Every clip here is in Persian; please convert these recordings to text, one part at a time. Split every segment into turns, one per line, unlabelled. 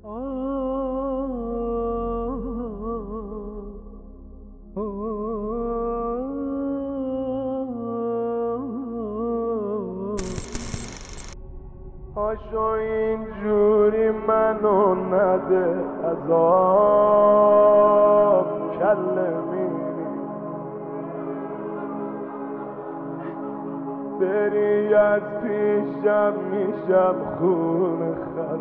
پاشو اینجوری منو نده عذاب کله میری بری از پیشم میشم خون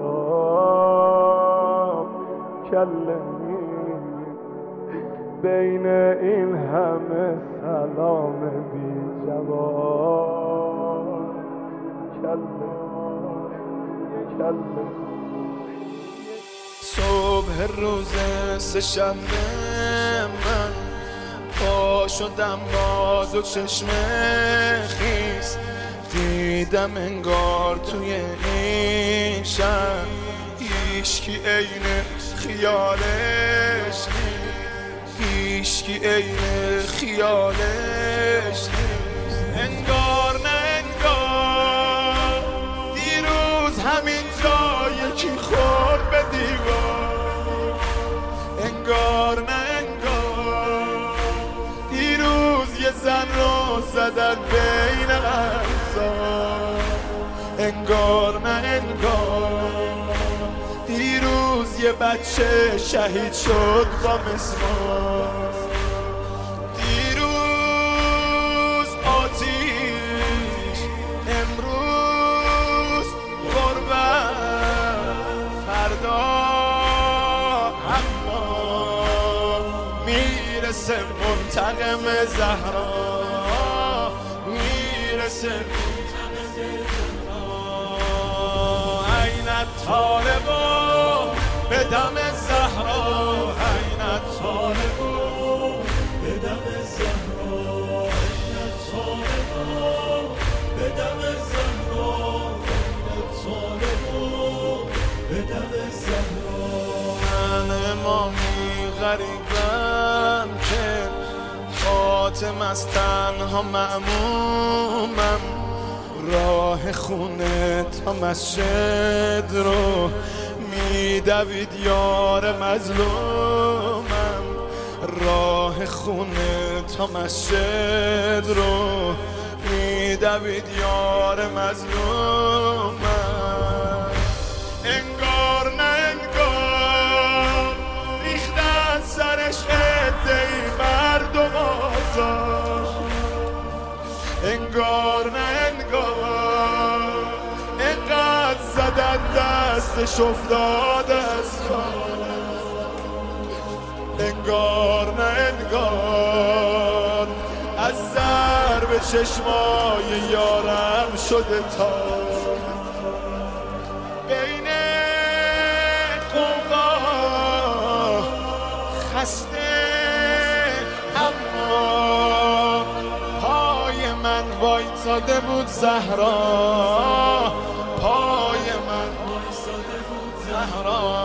خراب کله میری بین این همه سلام بی جواب کله
صبح روز سه‌شنبه من پا شدم با دو چشم خیس دیدم انگار توی این شهر هیچکی عین خیالش نیست هیچکی عین خیالش نیست انگار نه انگار دیروز همین جا یکی خورد به دیوار انگار نه انگار دیروز یه زن رو زدن بین اعضا انگار نه انگار دیروز یه بچه شهید شد با مسمار دیروز آتیش امروز غربت فردا اما میرسه منتقم زهرا میرسه منتقم زهرا عین الطالبا به دم زهرا عین الطالبا به دم زهرا عین الطالبا به دم زهرا عین الطالبا به دم زهرا من امامی غریبم که خاتم از تنها مأمومم راه خونه تا مسجد رو میدوید یار مظلومم راه خونه تا مسجد رو میدوید یار مظلومم انگار نه انگار ریختن سرش عده‌ای مردم آزار انگار نه انگار اینقدر زدن دستش افتاد از کار انگار نه انگار از ضرب چشمای یارم شده تا بین قوقا خسته اما پای من وایساده بود زهرا پای من وایساده بود زهرا